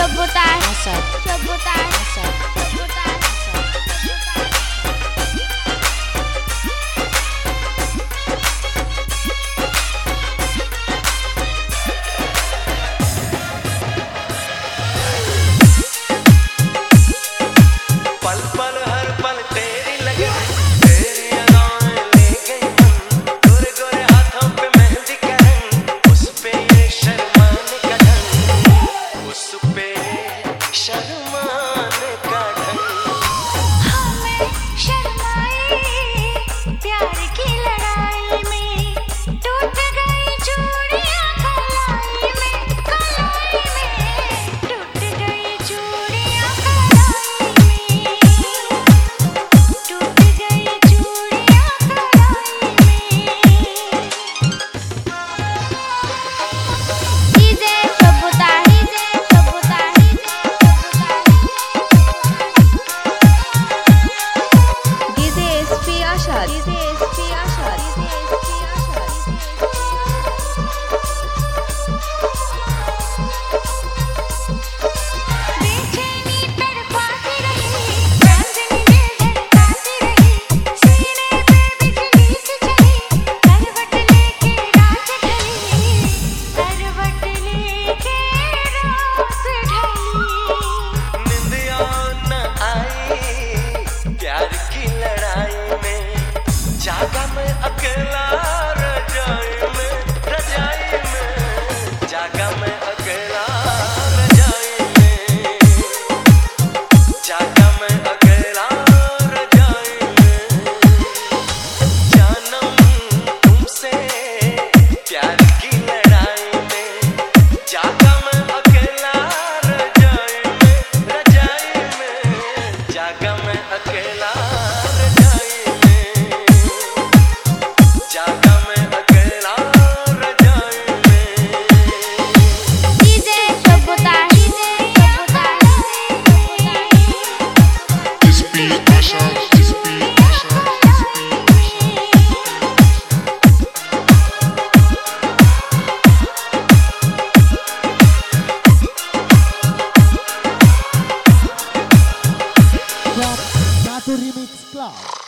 सब होता है, सब होता है, सब होता है। पल पल हर पल तेरी लगे, तेरी अदाएं ले गई मन, गोरे गोरे हाथों पे मेहंदी का रंग, उस पे ये शर्माने का ढंग, उस पे शर्माने का ढंग। हमें शर्माए प्यार की लड़ाई में, टूट गई चूड़ियां कलाई में, कलाई में टूट गई चूड़ियां कलाई में, टूट गई चूड़ियां कलाई में। डीजे सब होता है, सब होता है, DJ SP Ashad, DJ SP Ashad, DJ SP Ashad. बेचैनी तड़पाती रही, चांदनी दिल धड़काती रही, सीने पे बिजली सी चली, करवट लेके रात ढली, करवट लेके रात ढली। निंदिया न आई प्यार की लड़ाई में, जागा मैं अकेला रजाई में, रजाई में जागा मैं अकेला रजाई में, जागा मैं अकेला रजाई में। जानम तुमसे प्यार की लड़ाई में, जागा मैं अकेला रजाई में, रजाई में जागा मैं अकेला रजाई में, जागा मैं अकेला रजाई में। डीजे सब होता है, सब होता है, SP Ashad, SP Ashad, From Natu Remix Club.